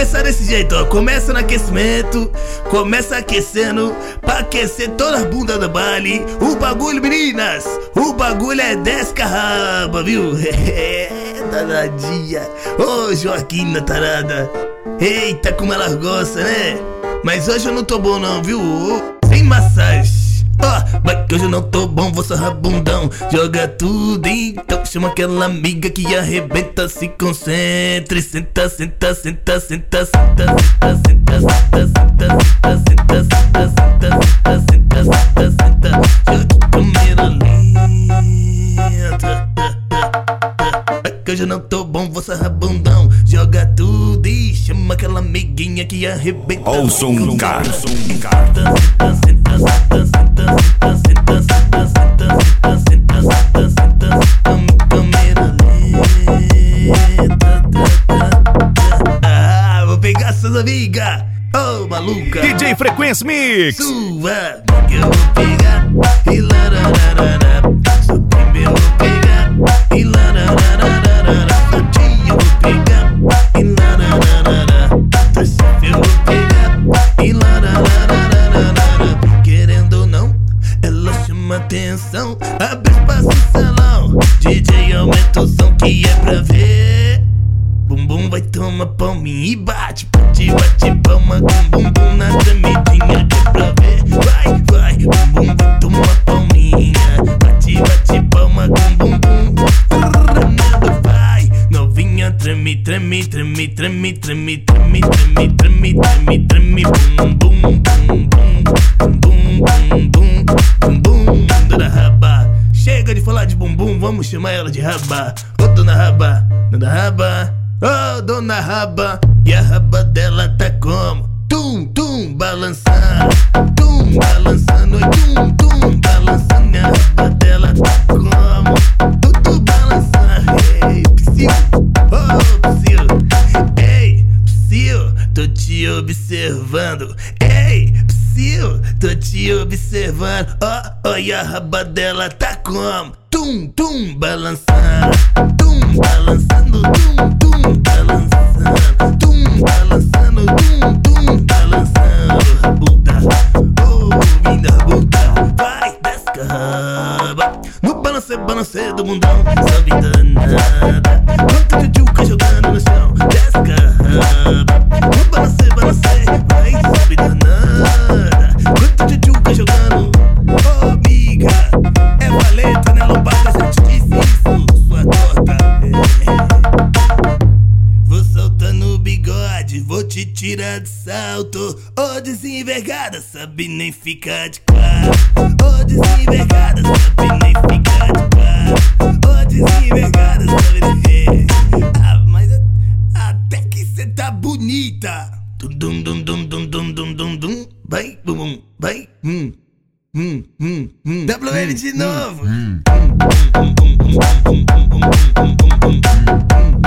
começar desse jeito, ó. Começa no aquecimento, começa aquecendo, pra aquecer todas as bundas do baile. O bagulho, meninas, o bagulho é 10 carraba, viu? Danadinha. Ô, Joaquina tarada. Eita, como elas gostam, né? Mas hoje eu não tô bom não, viu? Sem massagem. Ó, vai que hoje eu não tô bom, vou sarrar bundão. Joga tudo, então chama aquela amiga que arrebenta. Se concentre, senta, senta, senta, senta, senta, senta, senta, senta, senta, senta, senta, senta, senta, senta, senta. Joga câmera lenta. Vai que hoje eu não tô bom, vou sarrar bundão. Joga tudo e chama aquela amiguinha que arrebenta. Ó o som do cara. Ah, vou pegar suas amigas. Ô, maluca. DJ Frequência Mix. Sua que eu vou pegar e larararara. Sua prima eu vou pegar e larararara. Sua tia eu vou pegar e larararara. Tua chefe eu vou pegar e larararara. Querendo ou não, ela chama atenção. Abre espaço no salão, DJ aumenta o som que é pra ver. Bumbum vai tomar palminha e bate, bate, bate palma com bumbum na tremidinha que é pra ver. Vai, vai, bumbum vai tomar palminha, bate, bate palma com bumbum. Vai, novinha treme, treme, treme, treme, treme, treme, treme, treme, treme, treme, bum, bum, bum, bum, bum, bum, bum, bum, dona Raba. Chega de falar de bumbum, vamos chamar ela de Raba. Ô dona Raba, dona Raba. Oh, dona Raba, e a raba dela tá como? Tum, tum, balançando, e tum, tum, balançando. E a raba dela tá como? Tudo balançando. Ei, Psyu, oh, Psyu. Ei, Psyu, tô te observando. Ei, Psyu, tô te observando. Oh, oh, e a raba dela tá como? Tum, tum, balançando. Tum, balançando, tum, tum, balançando. Tum, balançando, tum, tum, balançando. Rabuda, oh, minha rabuda. Vai, desce a raba. No balanceio do mundão, sobe danada. Quanto de tchuca jogando no chão, desce a raba. No balanceio, vai, sobe danada. Quanto de tchuca jogando, oh, amiga. É valeta, né, lombada, já te disse isso, sua torta. Vou soltando o bigode, vou te tirar de salto. Ô, desenvergada, sabe nem ficar de quatro. Ô, desenvergada, sabe nem ficar de quatro. Ô, desenvergada, sabe nem... Ah, mas até que cê tá bonita. Dum, dum, dum, dum, dum, dum, dum, dum, dum. Vai, bum, vai, WL de novo.